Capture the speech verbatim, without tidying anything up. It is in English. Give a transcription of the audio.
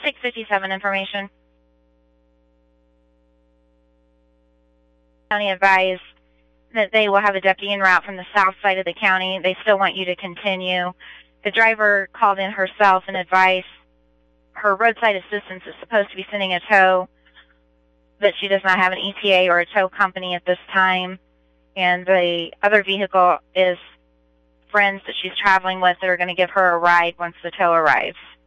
six fifty-seven information. County advised that they will have a deputy en route from the south side of the county. They still want you to continue. The driver called in herself and advised her roadside assistance is supposed to be sending a tow, but she does not have an E T A or a tow company at this time. And the other vehicle is friends that she's traveling with that are going to give her a ride once the tow arrives.